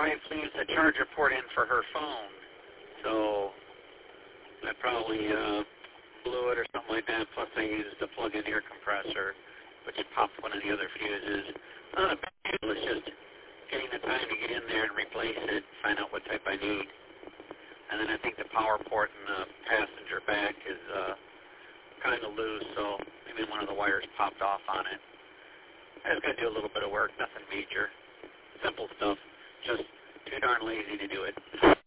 wife leaves the charger port in for her phone, so I probably blew it or something like that. Plus, I used the plug-in air compressor, which popped one of the other fuses. Not a big deal. It's just getting the time to get in there and replace it, find out what type I need. And then I think the power port in the passenger back is kind of loose, so maybe one of the wires popped off on it. I just got to do a little bit of work, nothing major. Simple stuff, just too darn lazy to do it.